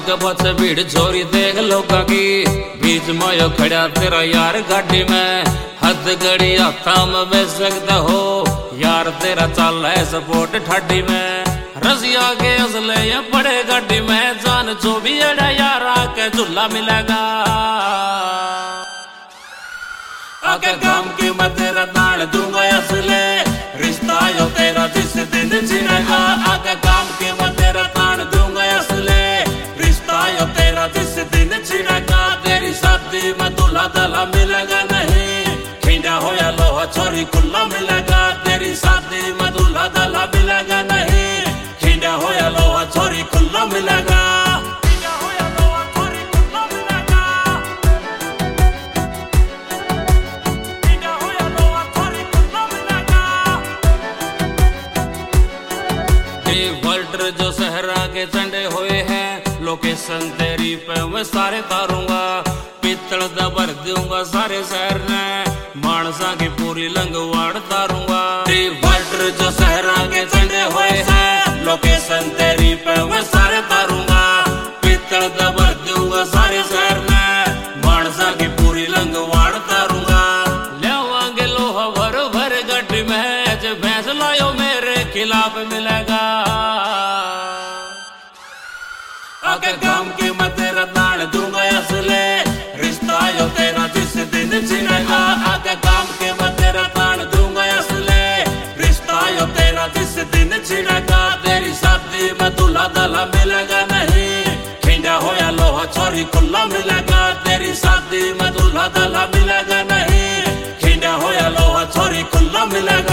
आगे पीछे भीड़ छोरी देख लोगा की, बीच में यो खड़ा तेरा यार गाड़ी में, हद घड़ी हाथा में बेच सकता हो यार तेरा चाल है सपोर्ट ठाडी में। रसिया के असले ये बड़े गाड़ी में, जान जो भी अड़ा यार आके झूला मिलेगा। आके काम की मैं तेरा दाल दूंगा असले, रिश्ता यो तेरा जिस दिन छिड़ेगा। आके काम की मैं तेरा दाल दूंगा असले, रिश्ता यो तेरा जिस दिन छिड़ेगा। तेरी शादी में दूल्हा दला मिलेगा नहीं, खींचा हो या लोहा छोरी खुला मिलेगा। तेरी शादी में दूल्हा दला मिलेगा नहीं, खींचा हो या लोहा छोरी खुला मिलेगा। जो सहरा के झंडे हुए हैं, लोकेशन तेरी पे मैं सारे तारूंगा। पित्तल दबर दूंगा सारे शहर ने, मानसा की पूरी लंगवाड़ तारूंगा। जो सहरा के झंडे हुए हैं, लोकेशन तेरी पे मैं सारे तारूंगा। पित्तल दबर दूंगा सारे शहर ने, मानसा की पूरी लंगवाड़ तारूंगा। लेवांगे लोहा भर भर गड्डी में, जो भैंस लायो मेरे खिलाफ मिलेगा। आके काम की मैं तेरा दाल दूंगा असले, रिश्ता यो तेरा जिस दिन छिड़ेगा। आके काम की मैं तेरा दाल दूंगा असले, रिश्ता यो तेरा जिस दिन छिड़ेगा। तेरी शादी में दूल्हा दला मिलेगा नहीं, खींचा हो या लोहा छोरी खुला मिलेगा। तेरी शादी में दूल्हा दला मिलेगा नहीं, खींचा हो या लोहा छोरी खुला मिलेगा।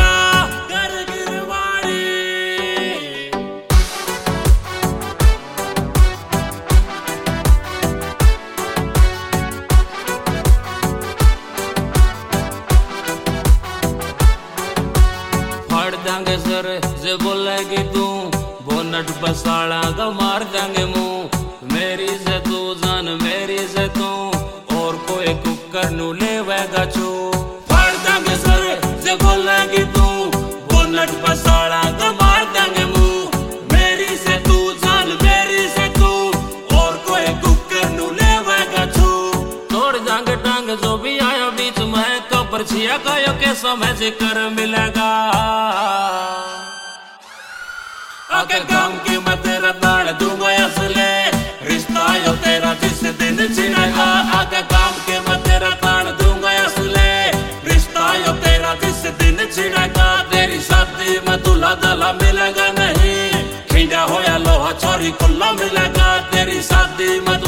देंगे सर जे बोलेगी तू, बोनट पसाड़ा का मार देंगे मुंह। मेरी से तू जान मेरी से तू, और कोई कुकर नू लेवेगा छू। फाड़ देंगे सर जे बोलेगी तू, बोनट पसाड़ा का मार देंगे मुंह। मेरी से तू जान मेरी से तू, और कोई कुकर नू लेवेगा छू। तोड़ देंगे टांग जो भी आया बीच में, कबर छिया कायो के समझ कर मिलेगा। आके काम की मैं तेरा दाल दूंगा असले, रिश्ता यो तेरा जिस दिन छिड़ेगा। आके काम की मैं तेरा दाल दूंगा असले, रिश्ता यो तेरा जिस दिन छिड़ेगा। तेरी शादी में दूल्हा दला मिलेगा नहीं, खींचा हो या लोहा छोरी खुला मिलेगा। तेरी शादी में